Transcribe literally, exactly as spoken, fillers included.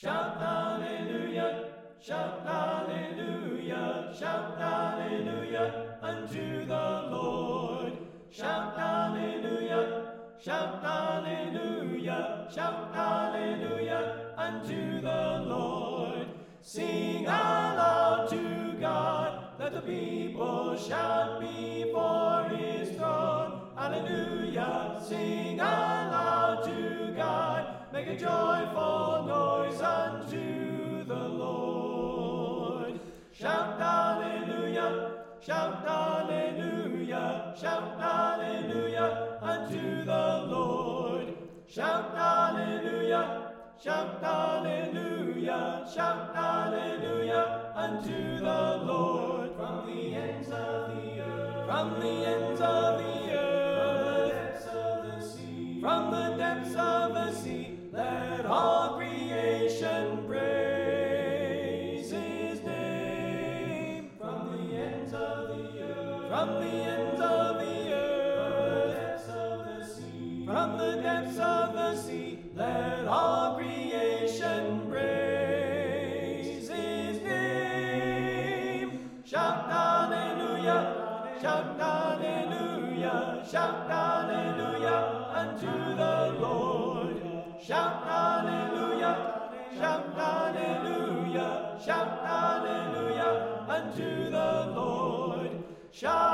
Shout hallelujah, shout hallelujah, shout hallelujah unto the Lord. Shout hallelujah, shout hallelujah, shout hallelujah unto the Lord. Sing aloud to God, let the people shout before his throne. Hallelujah, sing aloud to God, make a joyful noise unto the Lord. Shout hallelujah, shout hallelujah, shout hallelujah unto the Lord. Shout hallelujah, shout hallelujah, shout hallelujah unto the Lord. From the ends of the earth, from the ends of the earth, from the depths of the sea, let all creation praise his name. From the ends of the earth, from the ends of the earth, from the depths of the sea, let all creation praise his name. Shout hallelujah, shout hallelujah, shout hallelujah unto the Lord. Shout hallelujah, shout hallelujah, shout hallelujah unto the Lord. Shout